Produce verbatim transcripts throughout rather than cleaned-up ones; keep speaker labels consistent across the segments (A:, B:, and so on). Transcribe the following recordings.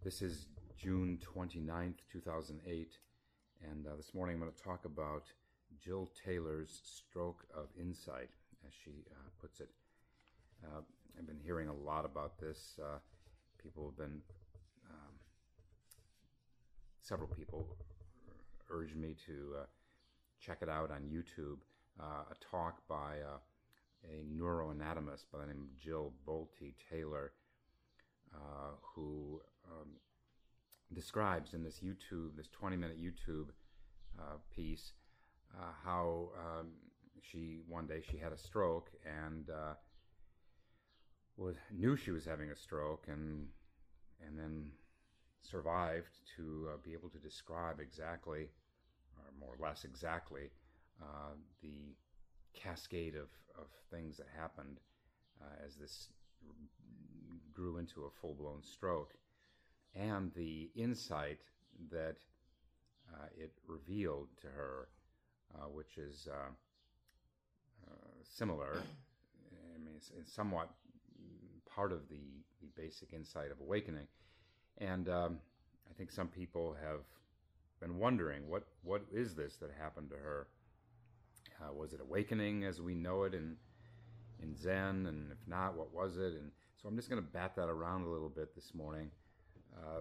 A: This is June twenty-ninth, two thousand eight, and uh, this morning I'm going to talk about Jill Taylor's stroke of insight, as she uh, puts it. Uh, I've been hearing a lot about this. Uh, people have been, um, several people urged me to uh, check it out on YouTube, uh, a talk by uh, a neuroanatomist by the name of Jill Bolte Taylor, uh, who um, describes in this YouTube, this twenty-minute YouTube uh, piece, uh, how um, she one day she had a stroke and uh, was knew she was having a stroke and and then survived to uh, be able to describe exactly, or more or less exactly, uh, the cascade of, of things that happened uh, as this grew into a full-blown stroke, and the insight that uh, it revealed to her, uh, which is uh, uh, similar, I mean, it's, it's somewhat part of the, the basic insight of awakening. And um, I think some people have been wondering, what what is this that happened to her? Uh, was it awakening as we know it in in Zen? And if not, what was it? And so I'm just going to bat that around a little bit this morning. Uh,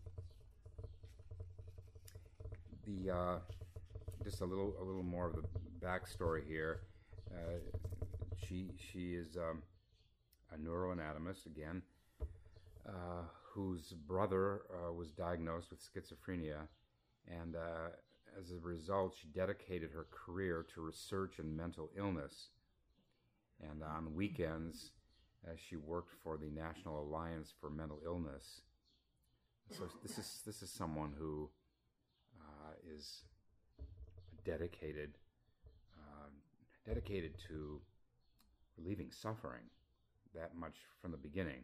A: the uh, just a little a little more of the backstory here. Uh, she she is um, a neuroanatomist again, uh, whose brother uh, was diagnosed with schizophrenia, and uh, as a result, she dedicated her career to research in mental illness. And on weekends, uh, she worked for the National Alliance for Mental Illness. So this is this is someone who uh, is dedicated uh, dedicated to relieving suffering, that much from the beginning.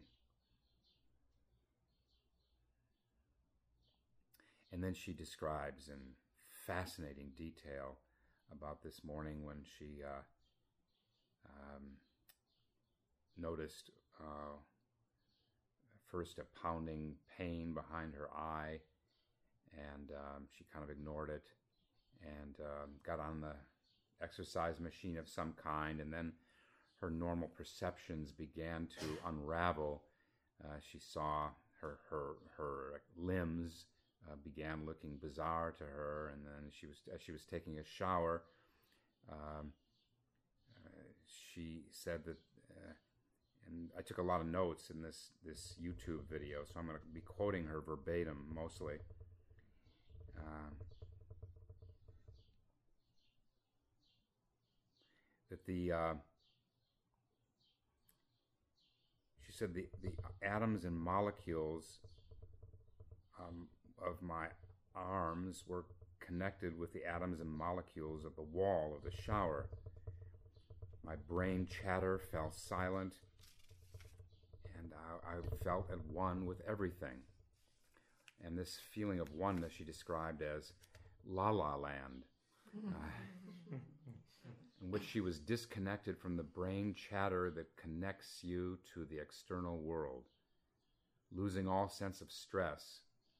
A: And then she describes in fascinating detail about this morning when she uh, um, noticed uh, first a pounding pain behind her eye, and um, she kind of ignored it and um, got on the exercise machine of some kind, and then her normal perceptions began to unravel. Uh, she saw her her her limbs Uh, began looking bizarre to her, and then she was as she was taking a shower, um, uh, she said that, uh, and I took a lot of notes in this this YouTube video, so I'm going to be quoting her verbatim mostly. Uh, that the uh, she said the the atoms and molecules Um, of my arms were connected with the atoms and molecules of the wall of the shower. My brain chatter fell silent, and I, I felt at one with everything. And this feeling of oneness she described as La La Land, uh, in which she was disconnected from the brain chatter that connects you to the external world, losing all sense of stress.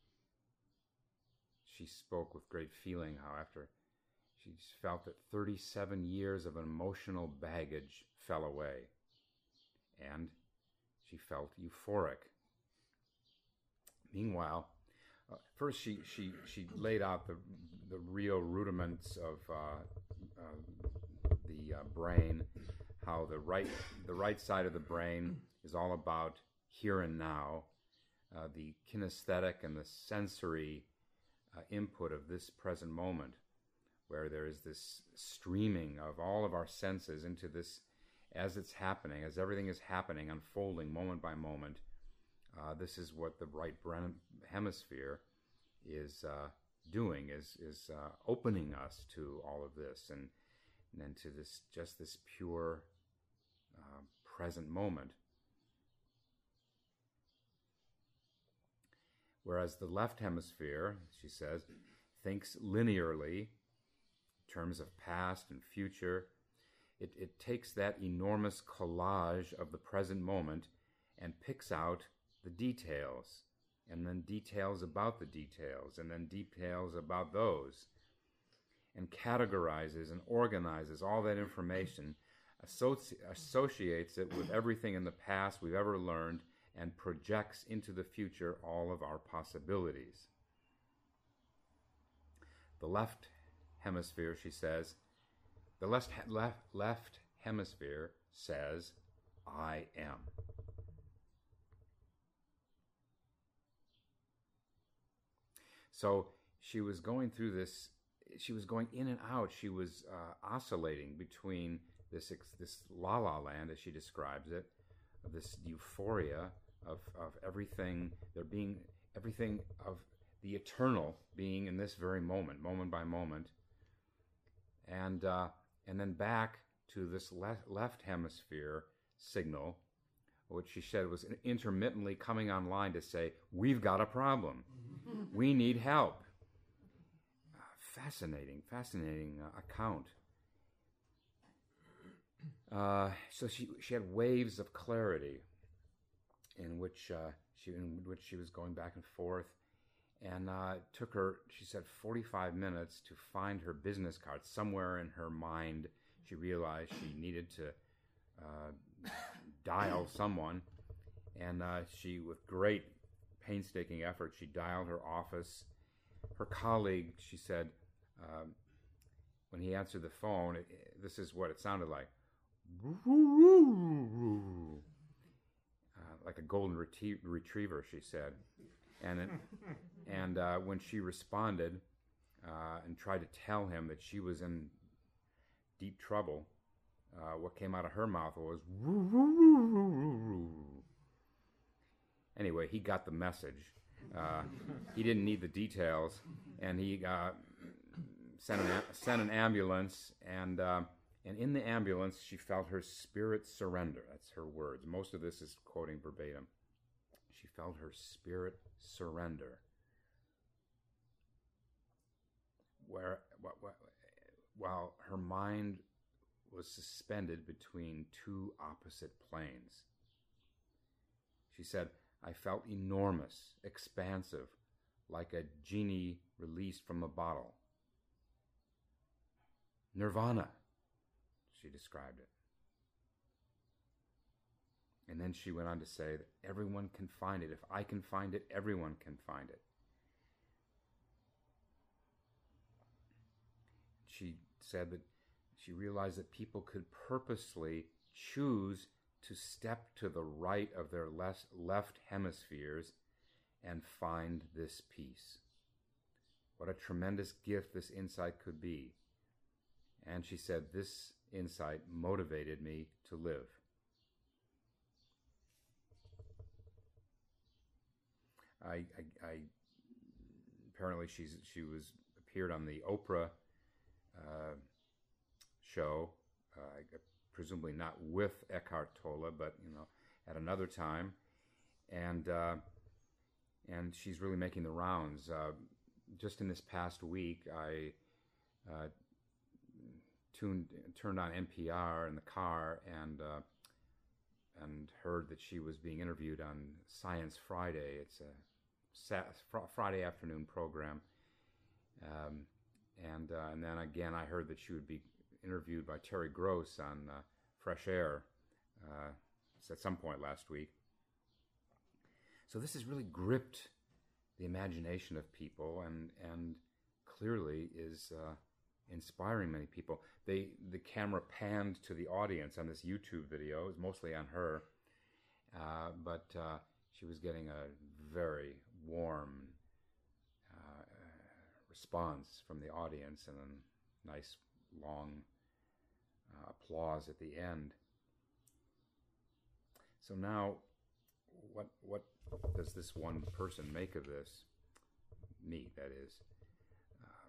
A: She spoke with great feeling how after she felt that thirty-seven years of emotional baggage fell away, and she felt euphoric. Meanwhile, uh, first she, she, she laid out the, the real rudiments of uh, uh, the uh, brain, how the right, the right side of the brain is all about here and now, uh, the kinesthetic and the sensory Uh, input of this present moment, where there is this streaming of all of our senses into this as it's happening, as everything is happening, unfolding moment by moment. Uh, this is what the right brain hemisphere is uh, doing, is is uh, opening us to all of this, and, and then to this just this pure uh, present moment. Whereas the left hemisphere, she says, thinks linearly in terms of past and future. It, it takes that enormous collage of the present moment and picks out the details. and then details about the details, and then details about those, and categorizes and organizes all that information, associ- associates it with everything in the past we've ever learned, and projects into the future all of our possibilities. The left hemisphere, she says, the left, left, left hemisphere says, I am. So she was going through this, she was going in and out, she was uh, oscillating between this this la-la land, as she describes it, of this euphoria of, of everything, there being, everything of the eternal being in this very moment, moment by moment, and uh, and then back to this le- left hemisphere signal, which she said was intermittently coming online to say, we've got a problem. We need help. Uh, fascinating, fascinating uh, account. Uh, so she she had waves of clarity in which uh, she in which she was going back and forth, and uh, it took her, she said, forty-five minutes to find her business card. Somewhere in her mind, she realized she needed to uh, dial someone, and uh, she, with great painstaking effort, she dialed her office. Her colleague, she said, um, when he answered the phone, it, it, this is what it sounded like. Uh, like a golden reti- retriever, she said. And it, and uh, when she responded uh, and tried to tell him that she was in deep trouble, uh, what came out of her mouth was anyway, he got the message. Uh, he didn't need the details, and he uh, sent, an, sent an ambulance, and uh, and in the ambulance, she felt her spirit surrender. That's her words. Most of this is quoting verbatim. She felt her spirit surrender. Where, what, what, while her mind was suspended between two opposite planes. She said, I felt enormous, expansive, like a genie released from a bottle. Nirvana, she described it. And then she went on to say that everyone can find it. If I can find it, everyone can find it. She said that she realized that people could purposely choose to step to the right of their left, left hemispheres and find this peace. What a tremendous gift this insight could be. And she said, this insight motivated me to live. I, I, I apparently she's she was appeared on the Oprah uh, show, uh, presumably not with Eckhart Tolle, but you know, at another time, and uh, and she's really making the rounds. Uh, just in this past week, I uh, tuned turned on N P R in the car and uh, and heard that she was being interviewed on Science Friday. It's a Friday afternoon program, um, and uh, and then again I heard that she would be interviewed by Terry Gross on uh, Fresh Air uh, at some point last week. So this has really gripped the imagination of people, and and clearly is uh, inspiring many people. They the camera panned to the audience on this YouTube video. It was mostly on her, uh, but uh, she was getting a very warm uh, response from the audience, and a nice long uh, applause at the end. So now, what what does this one person make of this? Me, that is. Um,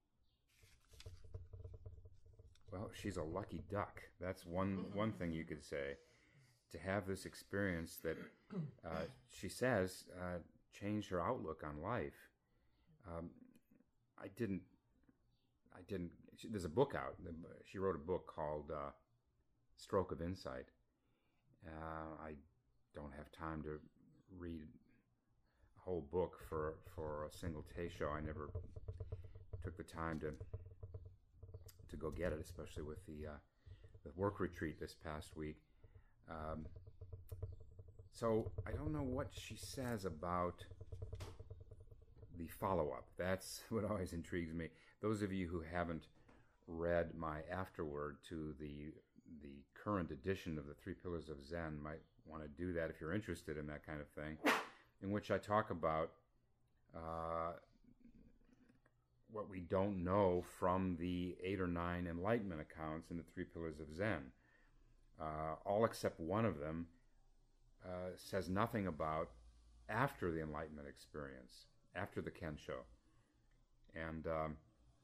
A: well, she's a lucky duck. That's one one thing you could say. To have this experience that uh, she says uh, changed her outlook on life. Um, I didn't. I didn't. She, there's a book out. She wrote a book called uh, "Stroke of Insight." Uh, I don't have time to read whole book for, for a single Teisho. I never took the time to to go get it, especially with the, uh, the work retreat this past week. Um, so I don't know what she says about the follow-up. That's what always intrigues me. Those of you who haven't read my afterword to the the current edition of the Three Pillars of Zen might want to do that if you're interested in that kind of thing, in which I talk about uh, what we don't know from the eight or nine enlightenment accounts in the Three Pillars of Zen. Uh, all except one of them uh, says nothing about after the enlightenment experience, after the Kensho. And um,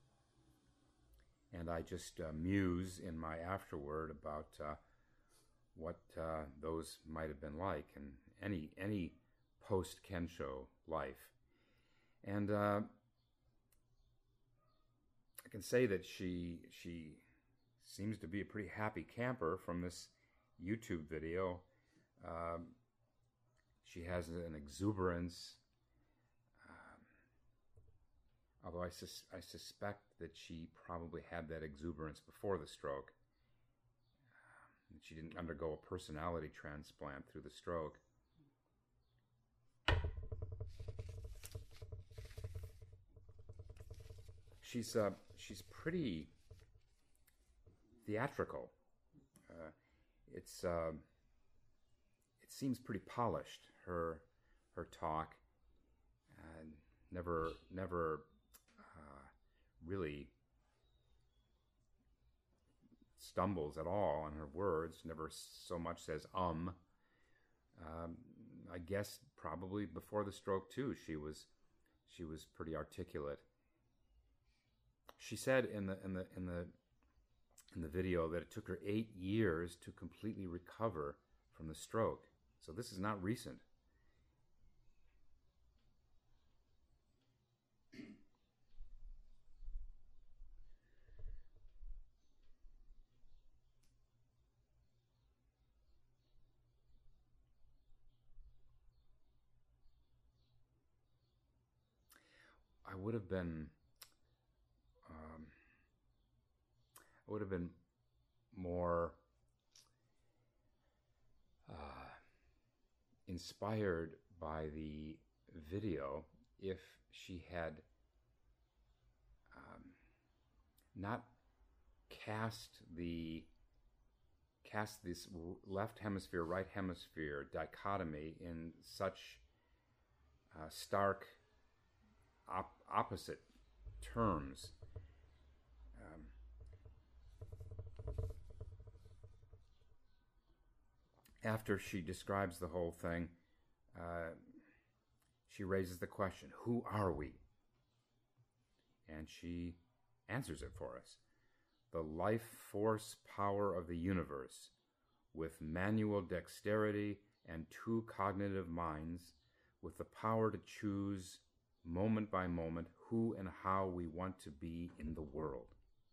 A: and I just uh, muse in my afterword about uh, what uh, those might have been like in any any post-Kensho life. And uh, I can say that she she seems to be a pretty happy camper from this YouTube video. Um, she has an exuberance, um, although I, sus I suspect that she probably had that exuberance before the stroke. Um, she didn't undergo a personality transplant through the stroke. She's uh, she's pretty theatrical. Uh, it's uh, it seems pretty polished. Her her talk uh, never never uh, really stumbles at all on her words. Never so much says um. Um, I guess probably before the stroke too. She was she was pretty articulate. She said in the in the in the in the video that it took her eight years to completely recover from the stroke. So this is not recent. I would have been um, I would have been more uh, inspired by the video if she had um, not cast the cast this left hemisphere right hemisphere dichotomy in such uh, stark op opposite terms. Um, after she describes the whole thing, uh, she raises the question, who are we? And she answers it for us. The life force power of the universe, with manual dexterity and two cognitive minds, with the power to choose moment by moment who and how we want to be in the world.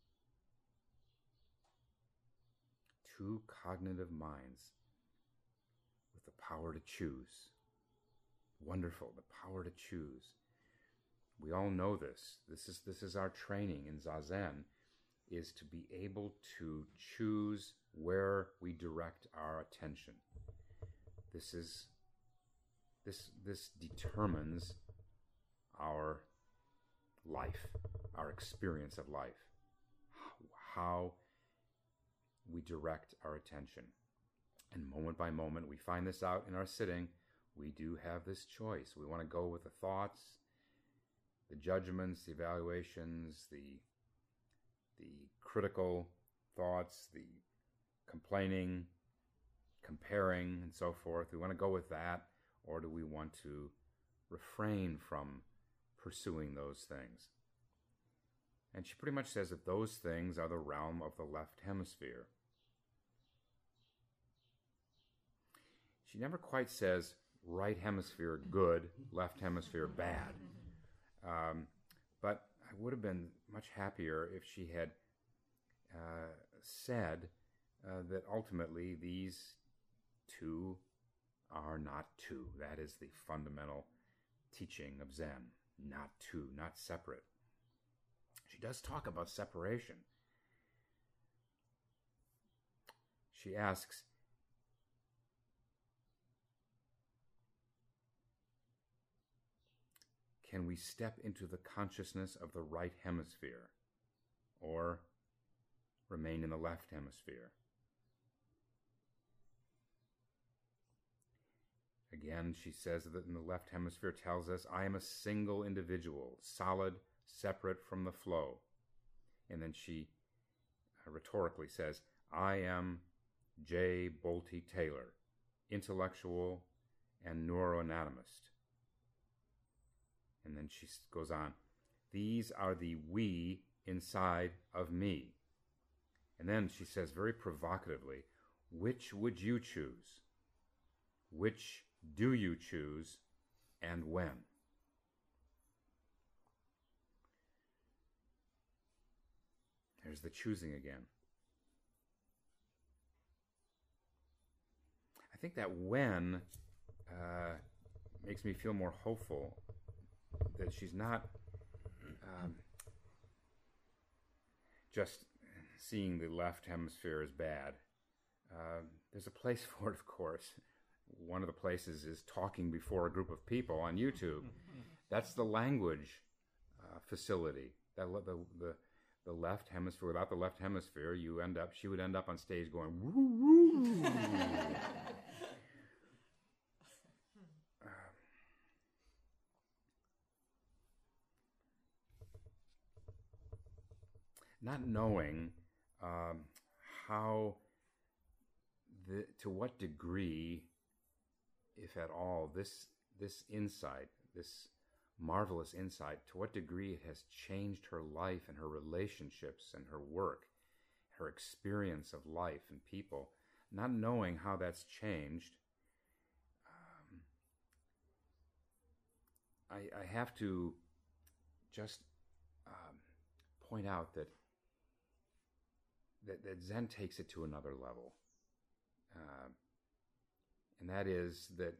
A: Two cognitive minds with the power to choose. Wonderful, the power to choose. We all know this. This is this is our training in Zazen, is to be able to choose where we direct our attention. This is this this determines our life, our experience of life, how we direct our attention. And moment by moment, we find this out in our sitting. We do have this choice. We want to go with the thoughts, the judgments, the evaluations, the, the critical thoughts, the complaining, comparing, and so forth. We want to go with that, or do we want to refrain from pursuing those things? And she pretty much says that those things are the realm of the left hemisphere. She never quite says right hemisphere good, left hemisphere bad. Um, but I would have been much happier if she had uh, said uh, that ultimately these two are not two. That is the fundamental teaching of Zen. Not two, not separate. She does talk about separation. She asks, can we step into the consciousness of the right hemisphere or remain in the left hemisphere? Again, she says that in the left hemisphere tells us, I am a single individual, solid, separate from the flow. And then she uh, rhetorically says, I am J. Bolte Taylor, intellectual and neuroanatomist. And then she goes on, these are the we inside of me. And then she says very provocatively, which would you choose? Which do you choose, and when? There's the choosing again. I think that when uh, makes me feel more hopeful that she's not um, just seeing the left hemisphere as bad. Uh, there's a place for it, of course. One of the places is talking before a group of people on YouTube. That's the language uh, facility. That the, the the left hemisphere. Without the left hemisphere, you end up. She would end up on stage going woo woo. uh, not knowing um, how, the, to what degree, if at all, this this insight, this marvelous insight, to what degree it has changed her life and her relationships and her work, her experience of life and people, not knowing how that's changed, um, I, I have to just um, point out that, that that Zen takes it to another level. Uh, And that is that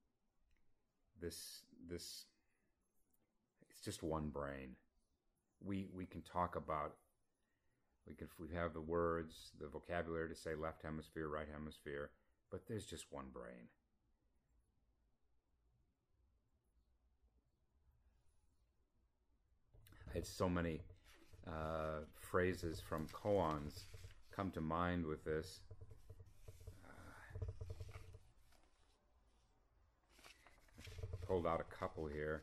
A: this this it's just one brain. We we can talk about we can we have the words, the vocabulary to say left hemisphere, right hemisphere, but there's just one brain. I had so many uh, phrases from koans come to mind with this. Pulled out a couple here.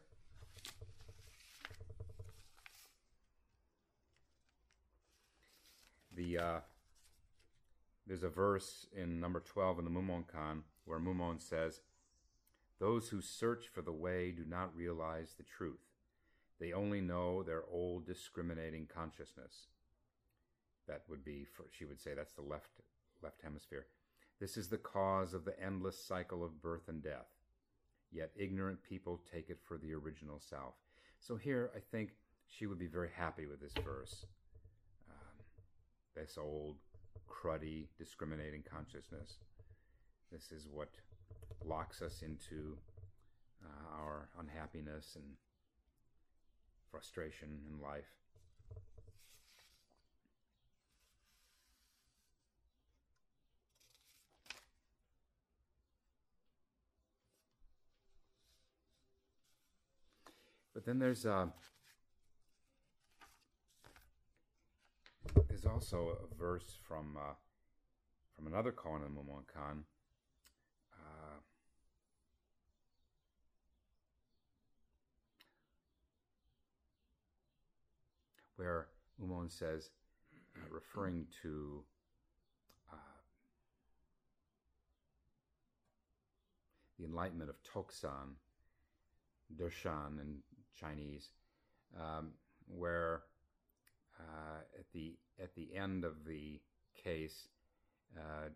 A: The uh, there's a verse in number twelve in the Mumonkan where Mumon says, "Those who search for the way do not realize the truth. They only know their old discriminating consciousness." That would be, for, she would say, that's the left left hemisphere. "This is the cause of the endless cycle of birth and death. Yet ignorant people take it for the original self." So here, I think she would be very happy with this verse. Um, this old, cruddy, discriminating consciousness. This is what locks us into uh, our unhappiness and frustration in life. But then there's uh, there's also a verse from uh, from another koan in Mumonkan, uh, where Mumon says, uh, referring to uh, the enlightenment of Toksan, Dershan in Chinese, um, where uh, at the at the end of the case, uh,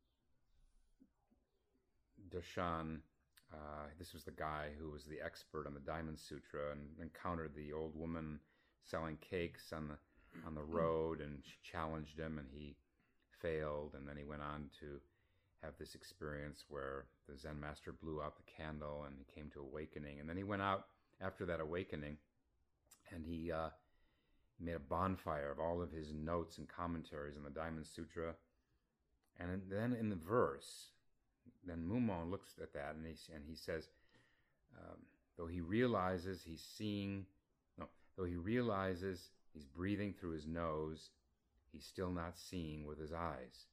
A: Dershan, uh, this was the guy who was the expert on the Diamond Sutra, and encountered the old woman selling cakes on the on the road, and she challenged him, and he failed, and then he went on to have this experience where the Zen master blew out the candle, and he came to awakening, and then he went out after that awakening, and he uh, made a bonfire of all of his notes and commentaries on the Diamond Sutra. And then in the verse, then Mumon looks at that and he, and he says, um, though he realizes he's seeing, no, though he realizes he's breathing through his nose, he's still not seeing with his eyes.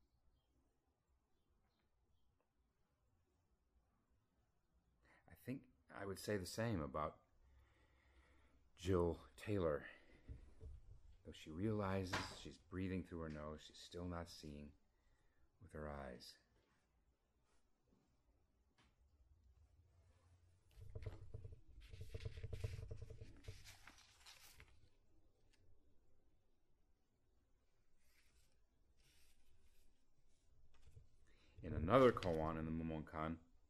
A: I think I would say the same about Jill Taylor. Though she realizes she's breathing through her nose, she's still not seeing with her eyes. In another koan in the Mumonkan,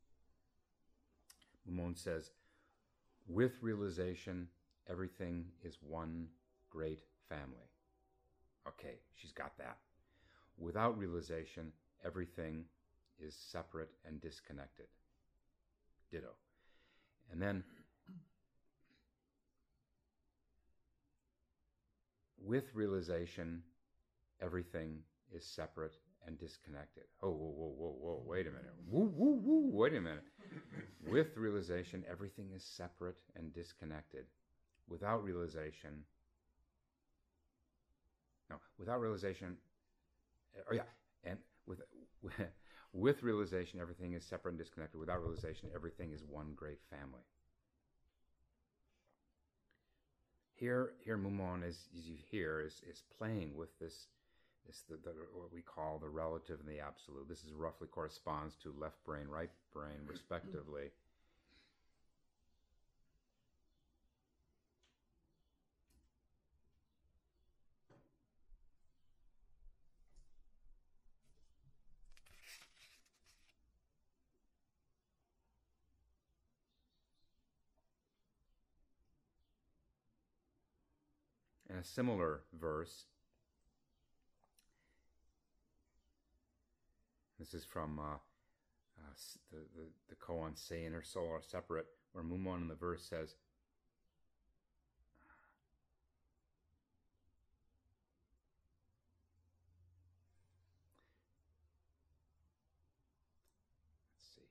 A: Mumon says, with realization, everything is one great family. Okay, she's got that. Without realization, everything is separate and disconnected. Ditto. And then, with realization, everything is separate and disconnected. Oh, whoa, whoa, whoa, whoa, wait a minute. Woo, woo, woo, wait a minute. With realization, everything is separate and disconnected. Without realization, no, without realization, oh yeah, and with, with realization, everything is separate and disconnected. Without realization, everything is one great family. Here, here Mumon, as, as you hear, is, is playing with this, this the, the, what we call the relative and the absolute. This is roughly corresponds to left brain, right brain, respectively. In a similar verse, this is from uh, uh, the, the, the koan Sei and her soul are separate, where Mumon in the verse says, let's see.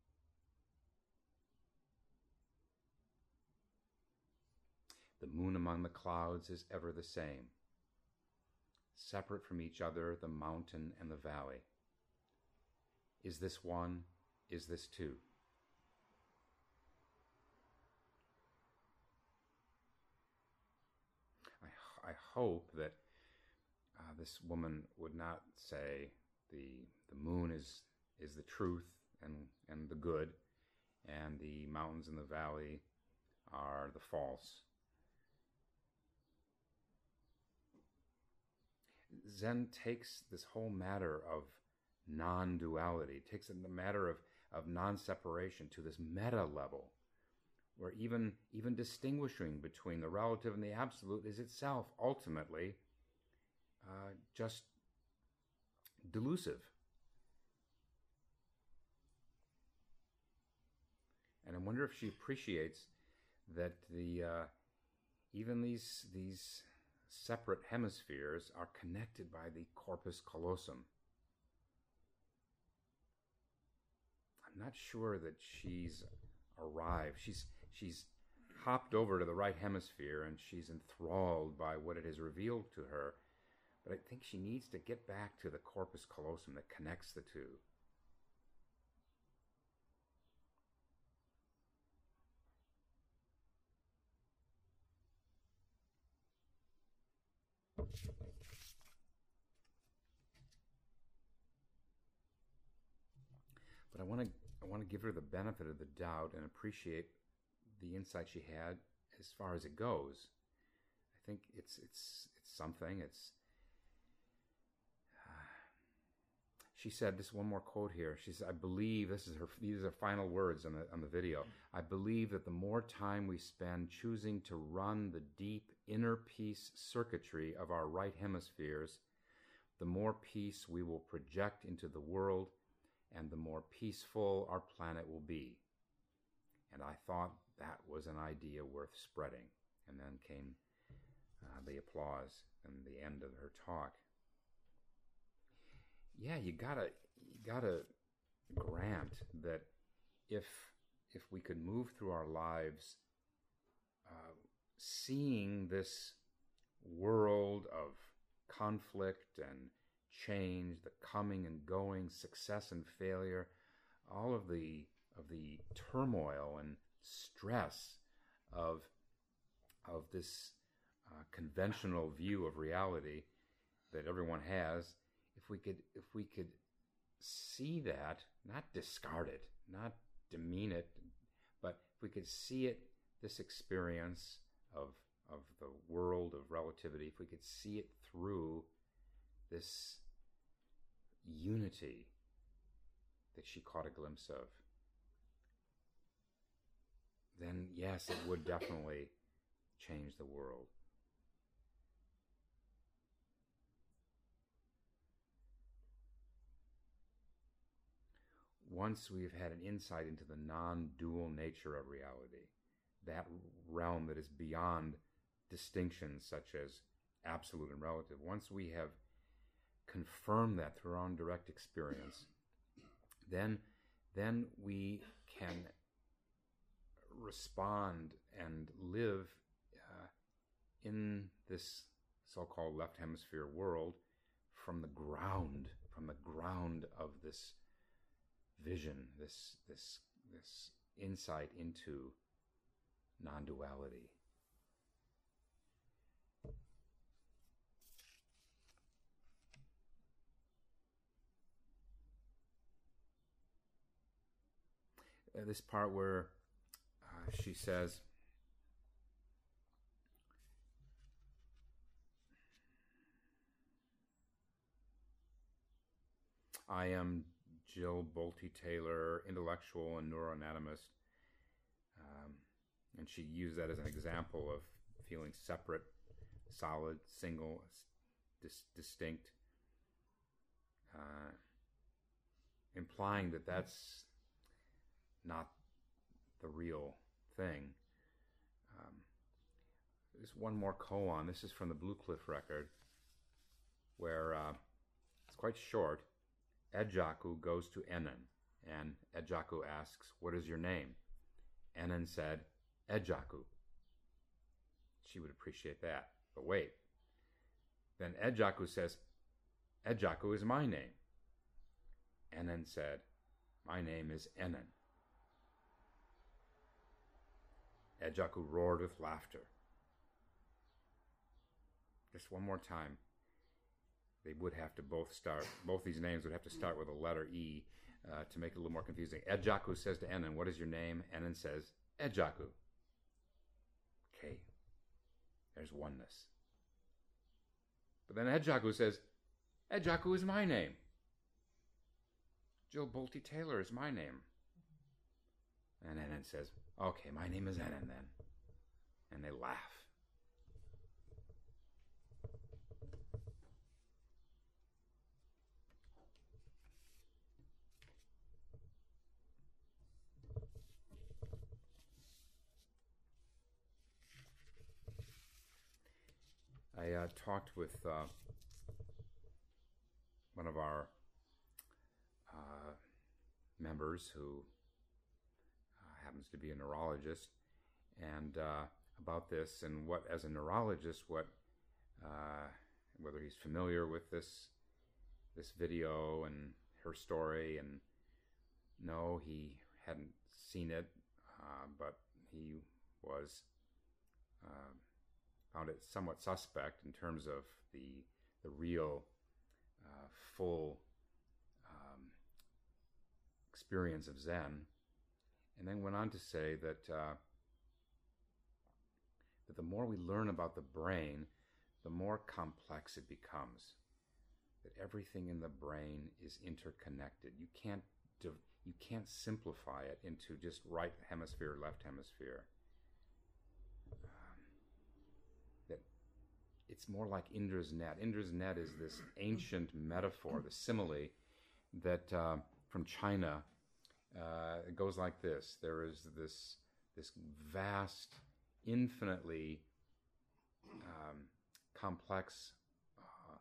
A: The moon among the clouds is ever the same. Separate from each other, the mountain and the valley. Is this one? Is this two? I, I hope that uh, this woman would not say the the moon is is the truth and, and the good, and the mountains and the valley are the false. Zen takes this whole matter of non-duality, takes the matter of, of non-separation to this meta level, where even, even distinguishing between the relative and the absolute is itself ultimately uh, just delusive. And I wonder if she appreciates that the uh, even these these separate hemispheres are connected by the corpus callosum. I'm not sure that she's arrived. She's she's hopped over to the right hemisphere and she's enthralled by what it has revealed to her. But I think she needs to get back to the corpus callosum that connects the two. But I want to I want to give her the benefit of the doubt and appreciate the insight she had as far as it goes. I think it's it's it's something. It's uh, she said this one more quote here. She said, "I believe this is her. These are final words on the on the video. I believe that the more time we spend choosing to run the deep inner peace circuitry of our right hemispheres, the more peace we will project into the world, and the more peaceful our planet will be." And I thought that was an idea worth spreading. And then came uh, the applause and the end of her talk. Yeah, you gotta you gotta grant that if if we could move through our lives uh, seeing this world of conflict and change, the coming and going, success and failure, all of the of the turmoil and stress of of this uh, conventional view of reality that everyone has, if we could if we could see that, not discard it, not demean it, but if we could see it, this experience of of the world of relativity, if we could see it through this unity that she caught a glimpse of, then yes, it would definitely change the world. Once we've had an insight into the non-dual nature of reality, that realm that is beyond distinctions such as absolute and relative, once we have confirmed that through our own direct experience, then, then we can respond and live uh, in this so-called left hemisphere world from the ground, from the ground of this vision, this this this insight into non-duality. Uh, this part where uh, she says, I am Jill Bolte Taylor, intellectual and neuroanatomist. Um, and she used that as an example of feeling separate, solid, single, dis- distinct, uh, implying that that's not the real thing. Um, there's one more koan. This is from the Blue Cliff record, where uh, it's quite short. Ejaku goes to Ennen, and Ejaku asks, what is your name? Ennen said, Ejaku. She would appreciate that. But wait. Then Ejaku says, Ejaku is my name. Ennen said, my name is Ennen. Ejaku roared with laughter. Just one more time. They would have to both start, both these names would have to start with a letter E uh, to make it a little more confusing. Ejaku says to Ennen, what is your name? Ennen says, Ejaku. Okay, there's oneness. But then Ejaku says, Ejaku is my name. Jill Bolte Taylor is my name. And Ennen says, okay, my name is Ennen then. And they laugh. I uh, talked with uh, one of our uh, members who uh, happens to be a neurologist, and uh, about this, and what, as a neurologist, what uh, whether he's familiar with this this video and her story, and no, he hadn't seen it, uh, but he was. Uh, found it somewhat suspect in terms of the the real uh, full um, experience of Zen, and then went on to say that uh, that the more we learn about the brain, the more complex it becomes. That everything in the brain is interconnected. You can't div- you can't simplify it into just right hemisphere, left hemisphere. It's more like Indra's net. Indra's net is this ancient metaphor, the simile, that uh, from China, uh, it goes like this. There is this this vast, infinitely um, complex uh,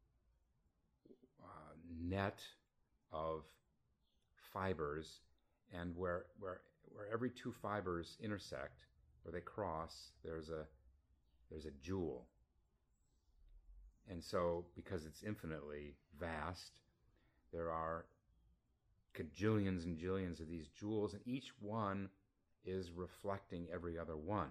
A: uh, net of fibers, and where where where every two fibers intersect, where they cross, there's a there's a jewel. And so, because it's infinitely vast, there are cajillions and jillions of these jewels, and each one is reflecting every other one.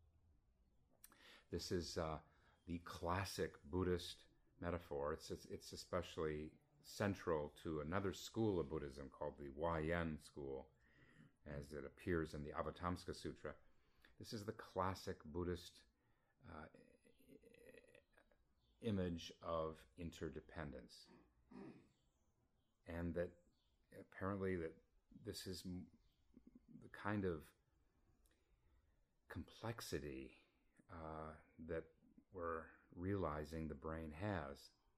A: This is uh, the classic Buddhist metaphor. It's, it's it's especially central to another school of Buddhism called the Huayan school, as it appears in the Avatamsaka Sutra. This is the classic Buddhist uh, image of interdependence, and that apparently that this is the kind of complexity uh, that we're realizing the brain has,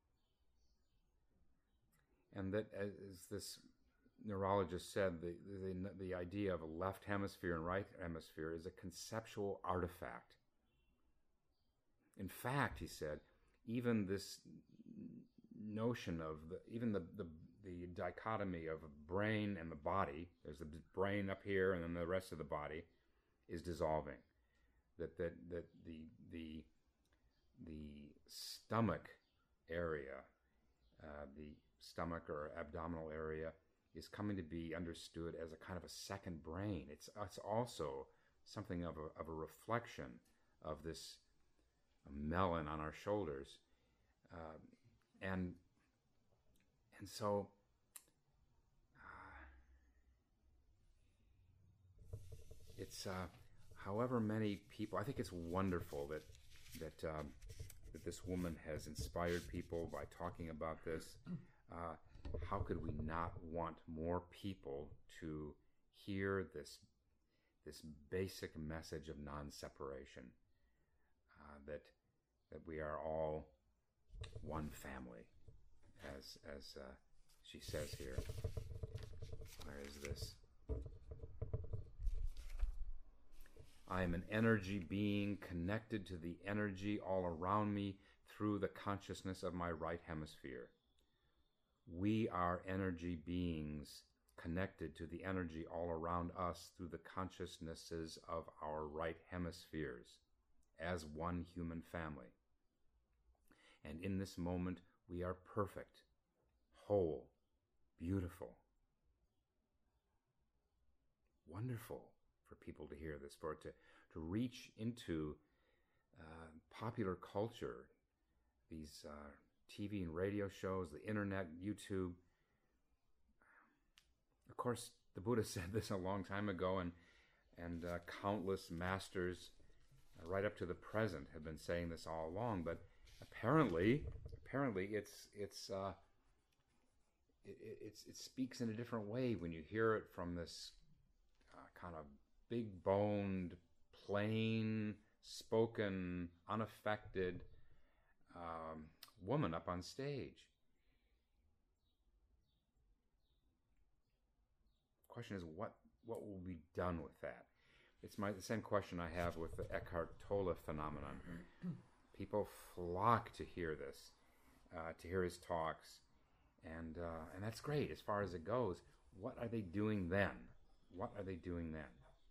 A: and that, as this neurologist said, the, the, the idea of a left hemisphere and right hemisphere is a conceptual artifact. In fact, he said, even this notion of the, even the, the the dichotomy of a brain and the body, there's the brain up here and then the rest of the body, is dissolving. That that that the the the stomach area, uh, the stomach or abdominal area, is coming to be understood as a kind of a second brain. It's it's also something of a of a reflection of this melon on our shoulders, uh, and and so uh, it's uh, however many people. I think it's wonderful that that um, that this woman has inspired people by talking about this. Uh, how could we not want more people to hear this this basic message of non-separation? Uh, that that we are all one family, as as uh, she says here. Where is this? I am an energy being connected to the energy all around me through the consciousness of my right hemisphere. We are energy beings connected to the energy all around us through the consciousnesses of our right hemispheres, as one human family. And in this moment, we are perfect, whole, beautiful. Wonderful for people to hear this, for it to, to reach into uh, popular culture, these uh, T V and radio shows, the internet, YouTube. Of course, the Buddha said this a long time ago, and, and uh, countless masters right up to the present have been saying this all along, but apparently, apparently it's it's uh, it, it's it speaks in a different way when you hear it from this uh, kind of big-boned, plain spoken, unaffected um, woman up on stage. The question is, what what will be done with that? It's my the same question I have with the Eckhart Tolle phenomenon. People flock to hear this, uh, to hear his talks, and uh, and that's great as far as it goes. What are they doing then? What are they doing then?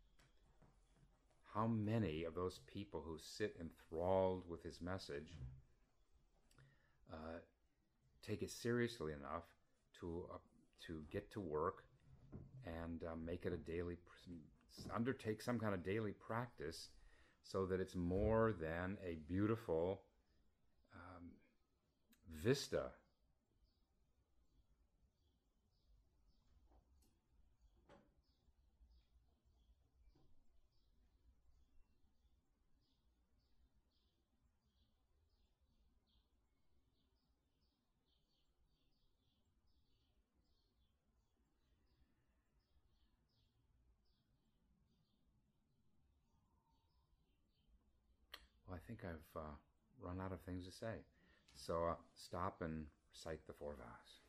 A: How many of those people who sit enthralled with his message uh, take it seriously enough to uh, to get to work and uh, make it a daily, undertake some kind of daily practice, so that it's more than a beautiful um, vista. Well, I think I've uh, run out of things to say. So uh, stop and recite the four vows.